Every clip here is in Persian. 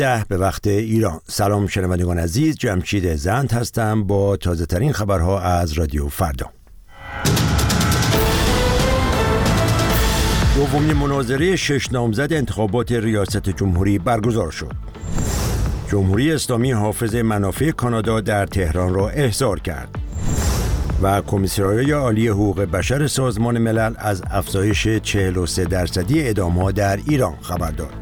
10 به وقت ایران. سلام شنوندگان عزیز، جمشید زند هستم با تازه ترین خبرها از رادیو فردا. دومین مناظره 6 نامزد انتخابات ریاست جمهوری برگزار شد. جمهوری اسلامی حافظ منافع کانادا در تهران را احضار کرد و کمیسریای عالی حقوق بشر سازمان ملل از افزایش 43% اعدام‌ها در ایران خبر داد.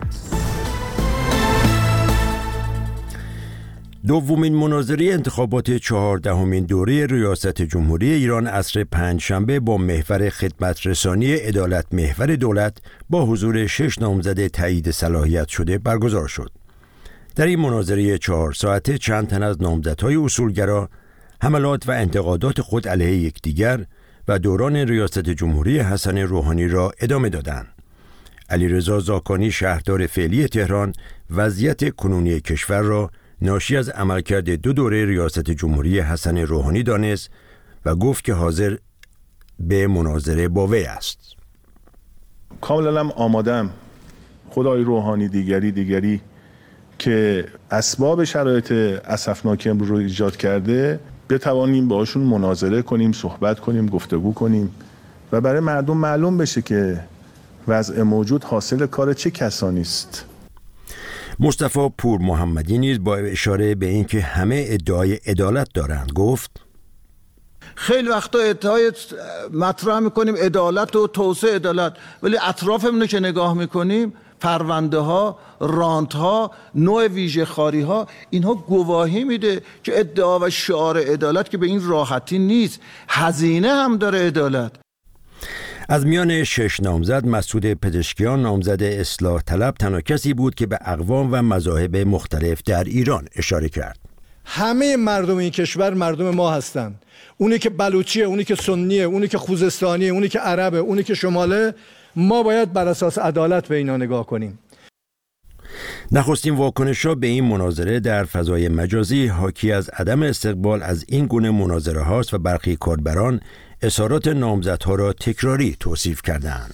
دومین مناظره انتخابات 14مین دوره ریاست جمهوری ایران عصر پنجشنبه با محور خدمت رسانی عدالت محور دولت با حضور 6 نامزد تایید صلاحیت شده برگزار شد. در این مناظره 4 ساعته چند تن از نامزدهای اصولگرا حملات و انتقادات خود علیه یکدیگر و دوران ریاست جمهوری حسن روحانی را ادامه دادند. علیرضا زاکانی شهردار فعلی تهران وضعیت کنونی کشور را ناشی از عملکرد 2 دوره ریاست جمهوری حسن روحانی دانست و گفت که حاضر به مناظره با وی است. کاملا آمادم خدای روحانی دیگری که اسباب شرایط اسفناک رو ایجاد کرده بتوانیم باشون مناظره کنیم، صحبت کنیم، گفتگو کنیم و برای مردم معلوم بشه که وضع موجود حاصل کار چه کسانی است. مصطفی پور محمدی نیز با اشاره به اینکه همه ادعای عدالت دارند گفت: خیلی وقتا ادعای مطرح میکنیم عدالت و توسعه عدالت، ولی اطرافمون که نگاه میکنیم پرونده ها، رانت ها، نوع ویژه خاری ها، اینها گواهی میده که ادعا و شعار عدالت که به این راحتی نیست، هزینه هم داره عدالت. از میان 6 نامزد مسعود پزشکیان نامزد اصلاح طلب تنها کسی بود که به اقوام و مذاهب مختلف در ایران اشاره کرد. همه مردم این کشور مردم ما هستند. اونی که بلوچیه، اونی که سنیه، اونی که خوزستانیه، اونی که عربه، اونی که شماله، ما باید بر اساس عدالت به اینا نگاه کنیم. نخستین واکنش‌ها به این مناظره در فضای مجازی حاکی از عدم استقبال از این گونه مناظره هاست و برخی کاربران اظهارات نامزدها را تکراری توصیف کردند.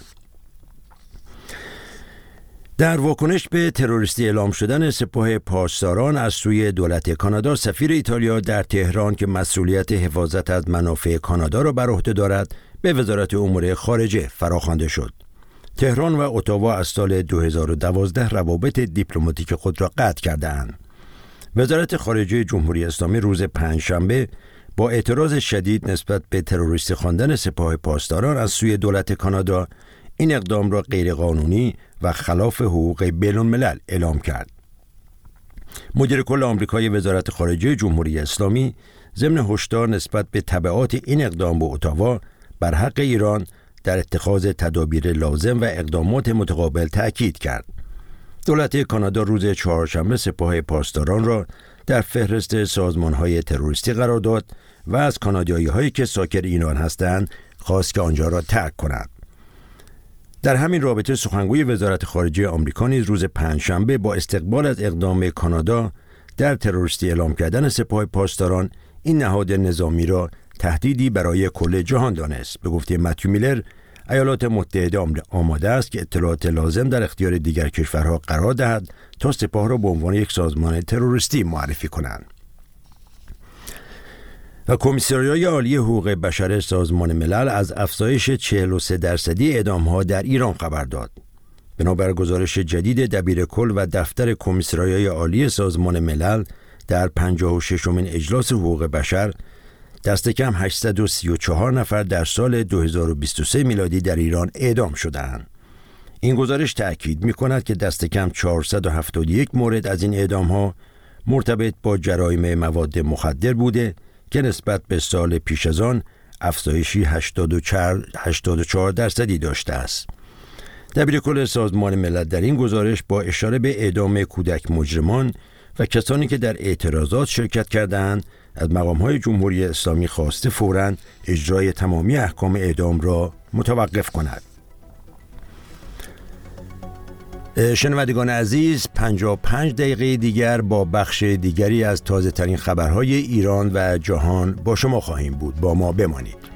در واکنش به تروریستی اعلام شدن سپاه پاسداران از سوی دولت کانادا، سفیر ایتالیا در تهران که مسئولیت حفاظت از منافع کانادا را بر عهده دارد به وزارت امور خارجه فراخوانده شد. تهران و اتاوا از سال 2012 روابط دیپلماتیک خود را قطع کردند. وزارت خارجه جمهوری اسلامی روز پنجشنبه با اعتراض شدید نسبت به تروریستی خواندن سپاه پاسداران از سوی دولت کانادا این اقدام را غیرقانونی و خلاف حقوق بین‌الملل اعلام کرد. مدیر کل آمریکایی وزارت خارجه جمهوری اسلامی ضمن هشدار نسبت به تبعات این اقدام به اتاوا بر حق ایران در اتخاذ تدابیر لازم و اقدامات متقابل تأکید کرد. دولت کانادا روز چهارشنبه سپاه پاسداران را در فهرست سازمان‌های تروریستی قرار داد و از کانادایی‌هایی که ساکن ایران هستند خواست که آنجا را ترک کنند. در همین رابطه سخنگوی وزارت خارجه آمریکا نیز روز پنجشنبه با استقبال از اقدام کانادا در تروریستی اعلام کردن سپاه پاسداران این نهاد نظامی را تهدیدی برای کل جهان دانست. به گفته متیو میلر، ایالات متحده آماده است که اطلاعات لازم در اختیار دیگر کشورها قرار دهد تا سپاه را به عنوان یک سازمان تروریستی معرفی کنند. و کمیسریای عالی حقوق بشر سازمان ملل از افزایش 43% اعدام‌ها در ایران خبر داد. بنابر گزارش جدید دبیرکل و دفتر کمیسریای عالی سازمان ملل در 56مین اجلاس حقوق بشر، دست کم 834 نفر در سال 2023 میلادی در ایران اعدام شدند. این گزارش تأکید می‌کند که دست کم 471 مورد از این اعدام‌ها مرتبط با جرایم مواد مخدر بوده که نسبت به سال پیش از آن افزایشی 84% داشته است. دبیرکل سازمان ملل در این گزارش با اشاره به اعدام کودک مجرمان و کسانی که در اعتراضات شرکت کردند از مقام‌های جمهوری اسلامی خواسته فوراً اجرای تمامی احکام اعدام را متوقف کند. شنوندگان عزیز، 55 دقیقه دیگر با بخش دیگری از تازه ترین خبرهای ایران و جهان با شما خواهیم بود. با ما بمانید.